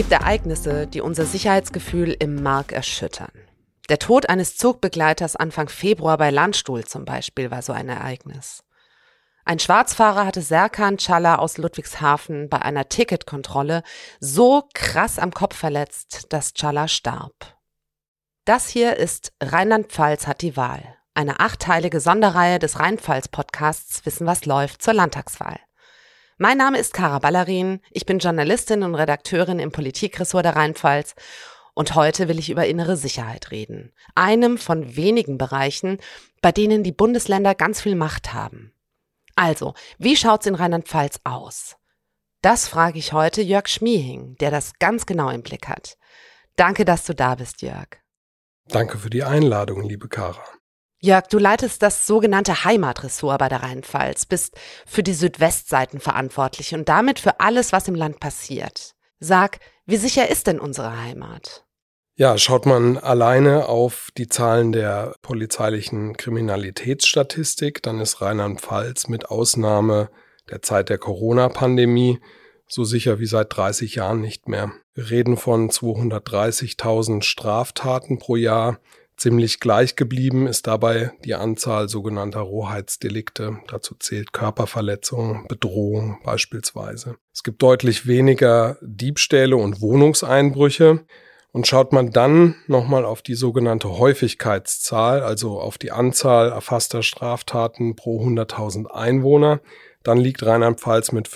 gibt Ereignisse, die unser Sicherheitsgefühl im Mark erschüttern. Der Tod eines Zugbegleiters Anfang Februar bei Landstuhl zum Beispiel war so ein Ereignis. Ein Schwarzfahrer hatte Serkan Çağlar aus Ludwigshafen bei einer Ticketkontrolle so krass am Kopf verletzt, dass Çağlar starb. Das hier ist Rheinland-Pfalz hat die Wahl, eine 8-teilige Sonderreihe des Rheinpfalz-Podcasts Wissen, was läuft zur Landtagswahl. Mein Name ist Kara Ballerin, ich bin Journalistin und Redakteurin im Politikressort der Rheinpfalz und heute will ich über innere Sicherheit reden, einem von wenigen Bereichen, bei denen die Bundesländer ganz viel Macht haben. Also, wie schaut's in Rheinland-Pfalz aus? Das frage ich heute Jörg Schmiehing, der das ganz genau im Blick hat. Danke, dass du da bist, Jörg. Danke für die Einladung, liebe Kara. Jörg, du leitest das sogenannte Heimatressort bei der Rheinpfalz, bist für die Südwestseiten verantwortlich und damit für alles, was im Land passiert. Sag, wie sicher ist denn unsere Heimat? Ja, schaut man alleine auf die Zahlen der polizeilichen Kriminalitätsstatistik, dann ist Rheinland-Pfalz mit Ausnahme der Zeit der Corona-Pandemie so sicher wie seit 30 Jahren nicht mehr. Wir reden von 230.000 Straftaten pro Jahr. Ziemlich gleich geblieben ist dabei die Anzahl sogenannter Rohheitsdelikte. Dazu zählt Körperverletzung, Bedrohung beispielsweise. Es gibt deutlich weniger Diebstähle und Wohnungseinbrüche. Und schaut man dann nochmal auf die sogenannte Häufigkeitszahl, also auf die Anzahl erfasster Straftaten pro 100.000 Einwohner, dann liegt Rheinland-Pfalz mit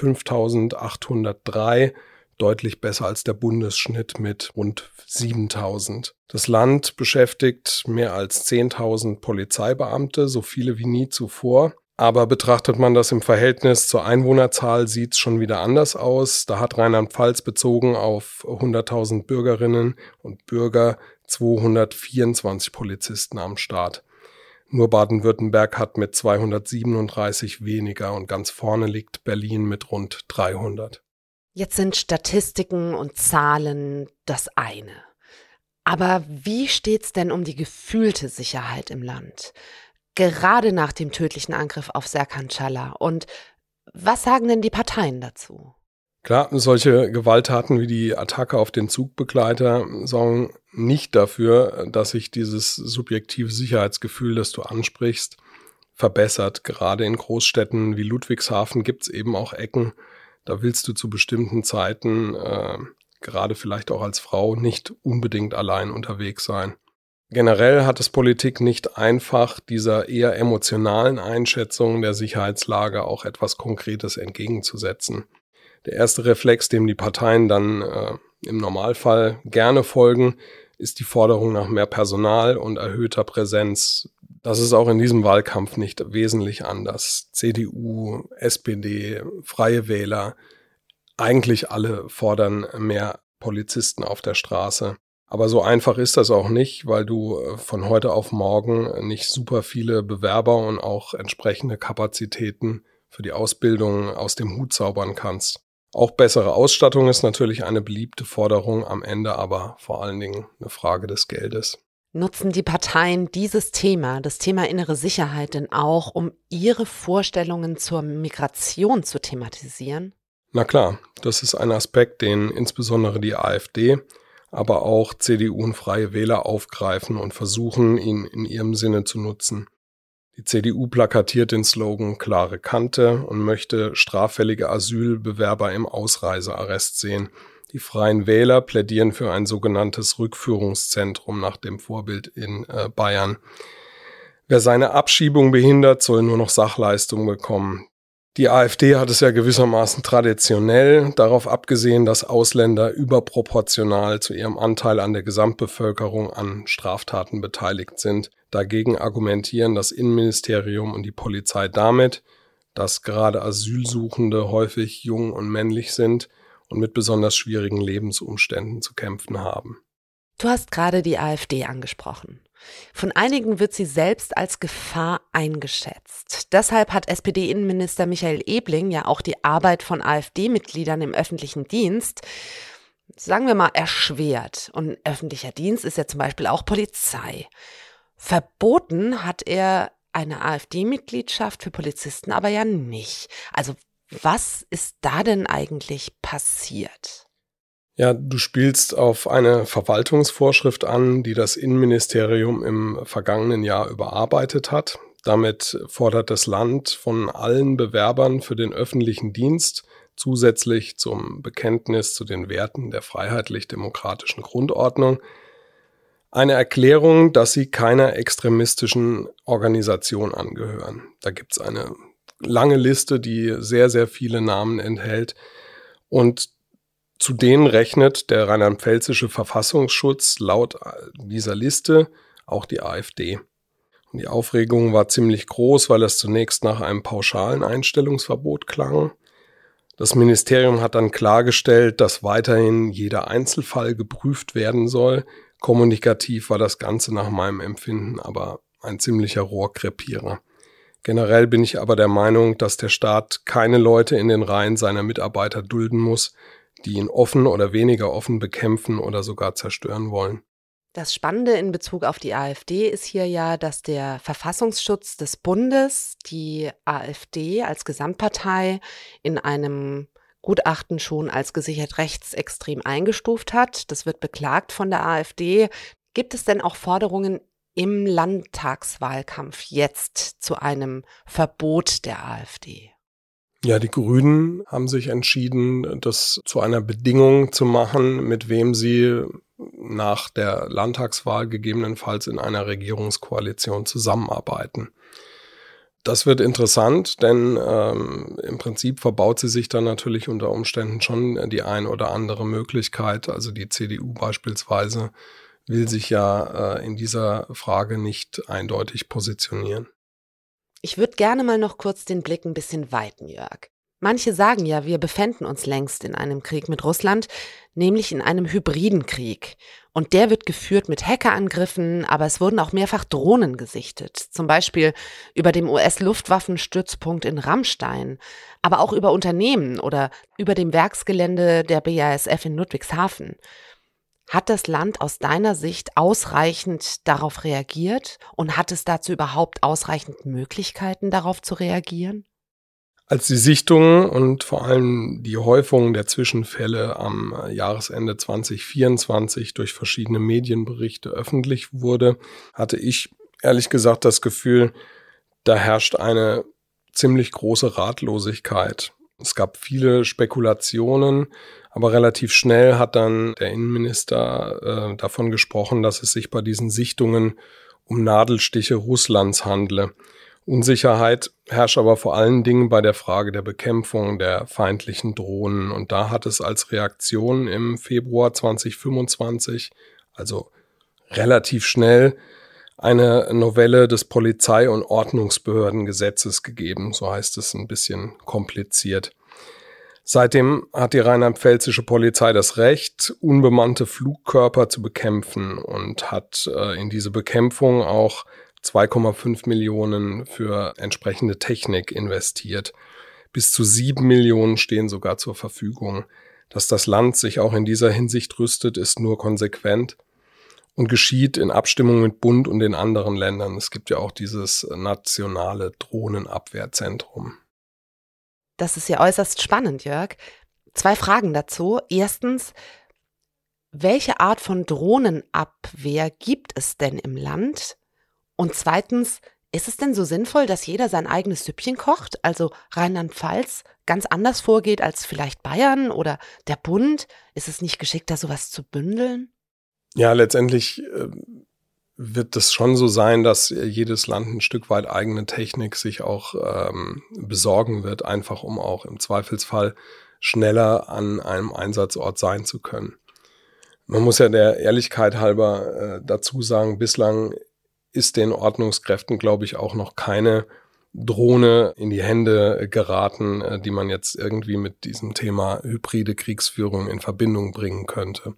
5.803 deutlich besser als der Bundesschnitt mit rund 7.000. Das Land beschäftigt mehr als 10.000 Polizeibeamte, so viele wie nie zuvor. Aber betrachtet man das im Verhältnis zur Einwohnerzahl, sieht es schon wieder anders aus. Da hat Rheinland-Pfalz bezogen auf 100.000 Bürgerinnen und Bürger 224 Polizisten am Start. Nur Baden-Württemberg hat mit 237 weniger und ganz vorne liegt Berlin mit rund 300. Jetzt sind Statistiken und Zahlen das eine. Aber wie steht's denn um die gefühlte Sicherheit im Land? Gerade nach dem tödlichen Angriff auf Serkan Çağlar. Und was sagen denn die Parteien dazu? Klar, solche Gewalttaten wie die Attacke auf den Zugbegleiter sorgen nicht dafür, dass sich dieses subjektive Sicherheitsgefühl, das du ansprichst, verbessert. Gerade in Großstädten wie Ludwigshafen gibt es eben auch Ecken, da willst du zu bestimmten Zeiten, gerade vielleicht auch als Frau, nicht unbedingt allein unterwegs sein. Generell hat es Politik nicht einfach, dieser eher emotionalen Einschätzung der Sicherheitslage auch etwas Konkretes entgegenzusetzen. Der erste Reflex, dem die Parteien dann im Normalfall gerne folgen, ist die Forderung nach mehr Personal und erhöhter Präsenz. Das ist auch in diesem Wahlkampf nicht wesentlich anders. CDU, SPD, Freie Wähler, eigentlich alle fordern mehr Polizisten auf der Straße. Aber so einfach ist das auch nicht, weil du von heute auf morgen nicht super viele Bewerber und auch entsprechende Kapazitäten für die Ausbildung aus dem Hut zaubern kannst. Auch bessere Ausstattung ist natürlich eine beliebte Forderung, am Ende aber vor allen Dingen eine Frage des Geldes. Nutzen die Parteien dieses Thema, das Thema innere Sicherheit, denn auch, um ihre Vorstellungen zur Migration zu thematisieren? Na klar, das ist ein Aspekt, den insbesondere die AfD, aber auch CDU und Freie Wähler aufgreifen und versuchen, ihn in ihrem Sinne zu nutzen. Die CDU plakatiert den Slogan „Klare Kante“ und möchte straffällige Asylbewerber im Ausreisearrest sehen. Die Freien Wähler plädieren für ein sogenanntes Rückführungszentrum nach dem Vorbild in Bayern. Wer seine Abschiebung behindert, soll nur noch Sachleistungen bekommen. Die AfD hat es ja gewissermaßen traditionell darauf abgesehen, dass Ausländer überproportional zu ihrem Anteil an der Gesamtbevölkerung an Straftaten beteiligt sind. Dagegen argumentieren das Innenministerium und die Polizei damit, dass gerade Asylsuchende häufig jung und männlich sind und mit besonders schwierigen Lebensumständen zu kämpfen haben. Du hast gerade die AfD angesprochen. Von einigen wird sie selbst als Gefahr eingeschätzt. Deshalb hat SPD-Innenminister Michael Ebling ja auch die Arbeit von AfD-Mitgliedern im öffentlichen Dienst, sagen wir mal, erschwert. Und öffentlicher Dienst ist ja zum Beispiel auch Polizei. Verboten hat er eine AfD-Mitgliedschaft für Polizisten aber ja nicht. Also was ist da denn eigentlich passiert? Ja, du spielst auf eine Verwaltungsvorschrift an, die das Innenministerium im vergangenen Jahr überarbeitet hat. Damit fordert das Land von allen Bewerbern für den öffentlichen Dienst zusätzlich zum Bekenntnis zu den Werten der freiheitlich-demokratischen Grundordnung eine Erklärung, dass sie keiner extremistischen Organisation angehören. Da gibt es eine lange Liste, die sehr, sehr viele Namen enthält. Und zu denen rechnet der rheinland-pfälzische Verfassungsschutz laut dieser Liste auch die AfD. Und die Aufregung war ziemlich groß, weil es zunächst nach einem pauschalen Einstellungsverbot klang. Das Ministerium hat dann klargestellt, dass weiterhin jeder Einzelfall geprüft werden soll. Kommunikativ war das Ganze nach meinem Empfinden aber ein ziemlicher Rohrkrepierer. Generell bin ich aber der Meinung, dass der Staat keine Leute in den Reihen seiner Mitarbeiter dulden muss, die ihn offen oder weniger offen bekämpfen oder sogar zerstören wollen. Das Spannende in Bezug auf die AfD ist hier ja, dass der Verfassungsschutz des Bundes die AfD als Gesamtpartei in einem Gutachten schon als gesichert rechtsextrem eingestuft hat. Das wird beklagt von der AfD. Gibt es denn auch Forderungen im Landtagswahlkampf jetzt zu einem Verbot der AfD? Ja, die Grünen haben sich entschieden, das zu einer Bedingung zu machen, mit wem sie nach der Landtagswahl gegebenenfalls in einer Regierungskoalition zusammenarbeiten. Das wird interessant, denn im Prinzip verbaut sie sich dann natürlich unter Umständen schon die ein oder andere Möglichkeit. Also die CDU beispielsweise will sich ja in dieser Frage nicht eindeutig positionieren. Ich würde gerne mal noch kurz den Blick ein bisschen weiten, Jörg. Manche sagen ja, wir befänden uns längst in einem Krieg mit Russland, nämlich in einem hybriden Krieg. Und der wird geführt mit Hackerangriffen, aber es wurden auch mehrfach Drohnen gesichtet. Zum Beispiel über dem US-Luftwaffenstützpunkt in Ramstein, aber auch über Unternehmen oder über dem Werksgelände der BASF in Ludwigshafen. Hat das Land aus deiner Sicht ausreichend darauf reagiert und hat es dazu überhaupt ausreichend Möglichkeiten, darauf zu reagieren? Als die Sichtungen und vor allem die Häufung der Zwischenfälle am Jahresende 2024 durch verschiedene Medienberichte öffentlich wurde, hatte ich ehrlich gesagt das Gefühl, da herrscht eine ziemlich große Ratlosigkeit. Es gab viele Spekulationen, aber relativ schnell hat dann der Innenminister davon gesprochen, dass es sich bei diesen Sichtungen um Nadelstiche Russlands handle. Unsicherheit herrscht aber vor allen Dingen bei der Frage der Bekämpfung der feindlichen Drohnen. Und da hat es als Reaktion im Februar 2025, also relativ schnell, eine Novelle des Polizei- und Ordnungsbehördengesetzes gegeben. So heißt es ein bisschen kompliziert. Seitdem hat die rheinland-pfälzische Polizei das Recht, unbemannte Flugkörper zu bekämpfen und hat in diese Bekämpfung auch 2,5 Millionen für entsprechende Technik investiert. Bis zu 7 Millionen stehen sogar zur Verfügung. Dass das Land sich auch in dieser Hinsicht rüstet, ist nur konsequent und geschieht in Abstimmung mit Bund und den anderen Ländern. Es gibt ja auch dieses nationale Drohnenabwehrzentrum. Das ist ja äußerst spannend, Jörg. 2 Fragen dazu. Erstens, welche Art von Drohnenabwehr gibt es denn im Land? Und zweitens, ist es denn so sinnvoll, dass jeder sein eigenes Süppchen kocht? Also Rheinland-Pfalz ganz anders vorgeht als vielleicht Bayern oder der Bund? Ist es nicht geschickter, sowas zu bündeln? Ja, letztendlich wird es schon so sein, dass jedes Land ein Stück weit eigene Technik sich auch besorgen wird, einfach um auch im Zweifelsfall schneller an einem Einsatzort sein zu können. Man muss ja der Ehrlichkeit halber dazu sagen, bislang ist den Ordnungskräften, glaube ich, auch noch keine Drohne in die Hände geraten, die man jetzt irgendwie mit diesem Thema hybride Kriegsführung in Verbindung bringen könnte.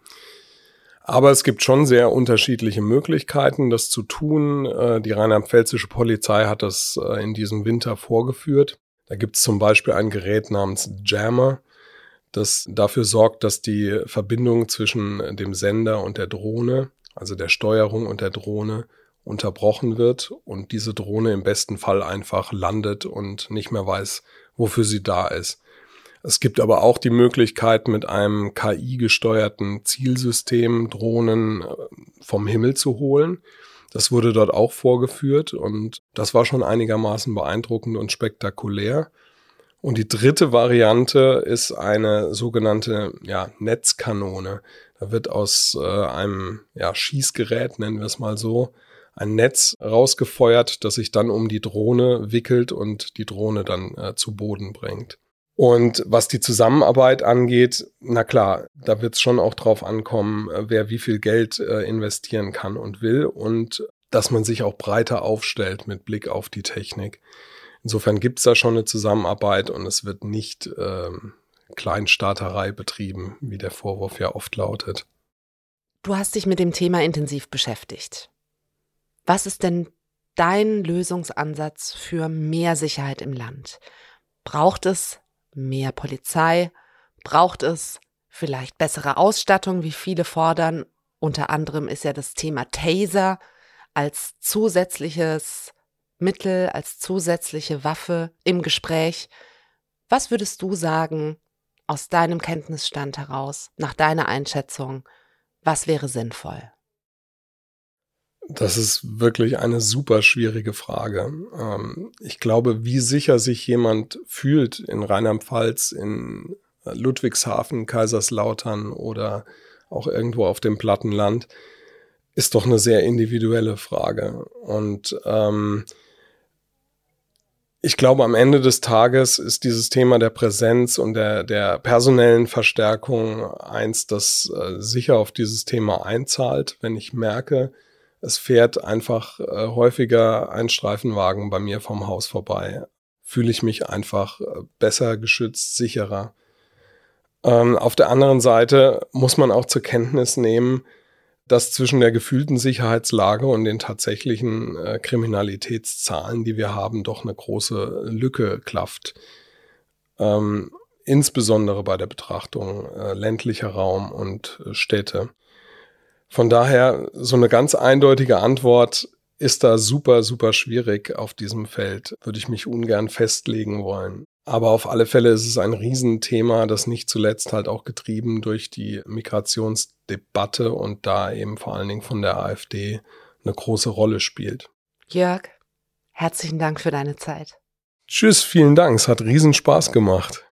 Aber es gibt schon sehr unterschiedliche Möglichkeiten, das zu tun. Die rheinland-pfälzische Polizei hat das in diesem Winter vorgeführt. Da gibt es zum Beispiel ein Gerät namens Jammer, das dafür sorgt, dass die Verbindung zwischen dem Sender und der Drohne, also der Steuerung und der Drohne, unterbrochen wird und diese Drohne im besten Fall einfach landet und nicht mehr weiß, wofür sie da ist. Es gibt aber auch die Möglichkeit, mit einem KI-gesteuerten Zielsystem Drohnen vom Himmel zu holen. Das wurde dort auch vorgeführt und das war schon einigermaßen beeindruckend und spektakulär. Und die dritte Variante ist eine sogenannte Netzkanone. Da wird aus einem Schießgerät, nennen wir es mal so, ein Netz rausgefeuert, das sich dann um die Drohne wickelt und die Drohne dann zu Boden bringt. Und was die Zusammenarbeit angeht, na klar, da wird es schon auch drauf ankommen, wer wie viel Geld investieren kann und will und dass man sich auch breiter aufstellt mit Blick auf die Technik. Insofern gibt es da schon eine Zusammenarbeit und es wird nicht Kleinstaaterei betrieben, wie der Vorwurf ja oft lautet. Du hast dich mit dem Thema intensiv beschäftigt. Was ist denn dein Lösungsansatz für mehr Sicherheit im Land? Braucht es mehr Polizei? Braucht es vielleicht bessere Ausstattung, wie viele fordern? Unter anderem ist ja das Thema Taser als zusätzliches Mittel, als zusätzliche Waffe im Gespräch. Was würdest du sagen, aus deinem Kenntnisstand heraus, nach deiner Einschätzung, was wäre sinnvoll? Das ist wirklich eine super schwierige Frage. Ich glaube, wie sicher sich jemand fühlt in Rheinland-Pfalz, in Ludwigshafen, Kaiserslautern oder auch irgendwo auf dem Plattenland, ist doch eine sehr individuelle Frage. Und ich glaube, am Ende des Tages ist dieses Thema der Präsenz und der personellen Verstärkung eins, das sicher auf dieses Thema einzahlt. Wenn ich merke, es fährt einfach häufiger ein Streifenwagen bei mir vom Haus vorbei, fühle ich mich einfach besser geschützt, sicherer. Auf der anderen Seite muss man auch zur Kenntnis nehmen, dass zwischen der gefühlten Sicherheitslage und den tatsächlichen Kriminalitätszahlen, die wir haben, doch eine große Lücke klafft. Insbesondere bei der Betrachtung ländlicher Raum und Städte. Von daher, so eine ganz eindeutige Antwort ist da super, super schwierig auf diesem Feld. Würde ich mich ungern festlegen wollen. Aber auf alle Fälle ist es ein Riesenthema, das nicht zuletzt halt auch getrieben durch die Migrationsdebatte und da eben vor allen Dingen von der AfD eine große Rolle spielt. Jörg, herzlichen Dank für deine Zeit. Tschüss, vielen Dank. Es hat riesen Spaß gemacht.